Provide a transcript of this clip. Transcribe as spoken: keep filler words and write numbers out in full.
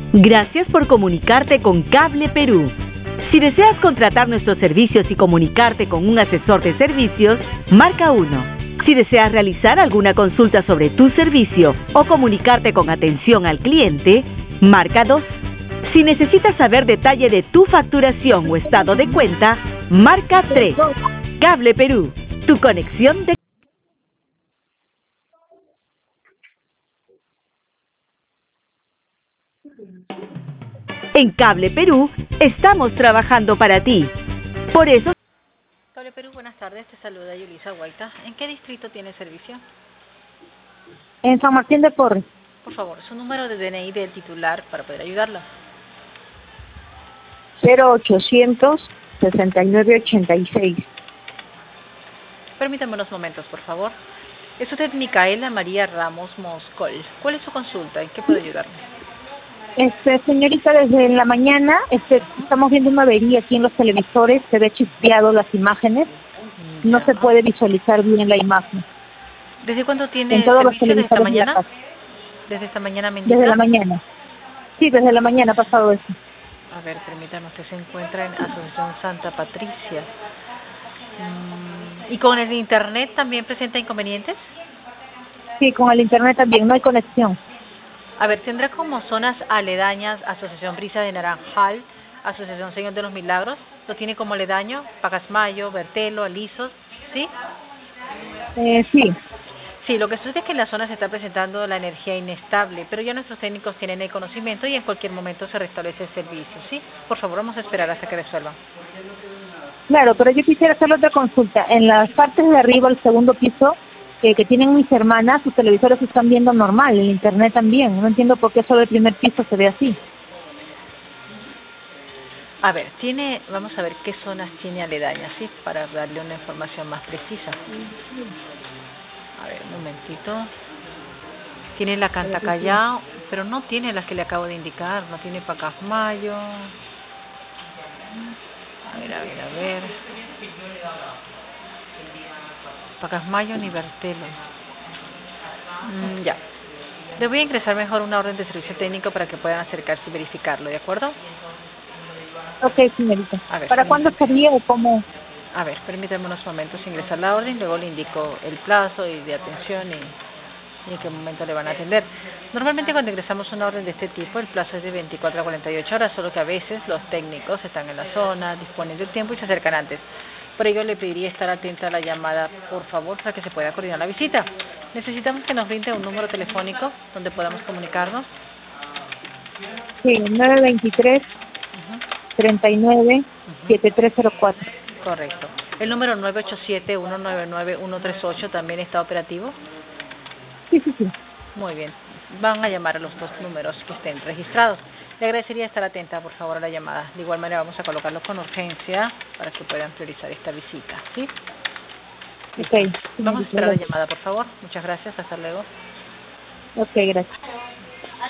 Gracias por comunicarte con Cable Perú. Si deseas contratar nuestros servicios y comunicarte con un asesor de servicios, marca uno. Si deseas realizar alguna consulta sobre tu servicio o comunicarte con atención al cliente, marca dos. Si necesitas saber detalle de tu facturación o estado de cuenta, marca tres. Cable Perú, tu conexión de... En Cable Perú, estamos trabajando para ti. Por eso... Cable Perú, buenas tardes. Te saluda Yulisa Guaita. ¿En qué distrito tiene servicio? En San Martín de Porres. Por favor, su número de D N I del titular para poder ayudarla. cero ochocientos sesenta y nueve ochenta y seis. Permítame unos momentos, por favor. Es usted Micaela María Ramos Moscol. ¿Cuál es su consulta? ¿En qué puedo ayudarle? Este, señorita, desde la mañana este, estamos viendo una avería aquí en los televisores, se ve chispeado las imágenes, no Ya. se puede visualizar bien la imagen. ¿Desde cuándo tiene En todos los servicio? ¿Desde esta televisores de la mañana? casa. ¿Desde esta mañana me indica? Desde la mañana. Sí, desde la mañana ha pasado eso. A ver, permítame, usted se encuentra en Asociación Santa Patricia. Mm, ¿Y con el internet también presenta inconvenientes? Sí, con el internet también, no hay conexión. A ver, tendrá como zonas aledañas Asociación Brisa de Naranjal, Asociación Señor de los Milagros, lo tiene como aledaño, Pacasmayo, Bertelo, Alisos, ¿sí? Eh, sí. Sí, lo que sucede es que en la zona se está presentando la energía inestable, pero ya nuestros técnicos tienen el conocimiento y en cualquier momento se restablece el servicio, ¿sí? Por favor, vamos a esperar hasta que resuelvan. Claro, pero yo quisiera hacerle otra consulta. En las partes de arriba, el segundo piso, que, que tienen mis hermanas, sus televisores se están viendo normal, el internet también. No entiendo por qué solo el primer piso se ve así. A ver, tiene, vamos a ver qué zonas tiene aledañas, ¿sí? Para darle una información más precisa. A ver, un momentito. Tiene la Cantacallao, pero no tiene las que le acabo de indicar, no tiene Pacasmayo. A ver, a ver, a ver. Pacasmayo ni Bertelo. Mm, ya. Le voy a ingresar mejor una orden de servicio técnico para que puedan acercarse y verificarlo, ¿de acuerdo? Ok, señorita. A ver, ¿Para cuándo sería o cómo? A ver, permítame unos momentos ingresar la orden, luego le indico el plazo y de atención y, y en qué momento le van a atender. Normalmente cuando ingresamos una orden de este tipo, el plazo es de veinticuatro a cuarenta y ocho horas, solo que a veces los técnicos están en la zona, disponen del tiempo y se acercan antes. Por ello le pediría estar atenta a la llamada, por favor, para que se pueda coordinar la visita. Necesitamos que nos brinde un número telefónico donde podamos comunicarnos. Sí, nueve veintitrés, treinta y nueve, setenta y tres cero cuatro. Correcto. ¿El número nueve ocho siete, uno nueve nueve, uno tres ocho también está operativo? Sí, sí, sí. Muy bien. Van a llamar a los dos números que estén registrados. Le agradecería estar atenta, por favor, a la llamada. De igual manera vamos a colocarlo con urgencia para que puedan priorizar esta visita, ¿sí? Ok. Vamos a esperar la llamada, por favor. Muchas gracias. Hasta luego. Ok, gracias.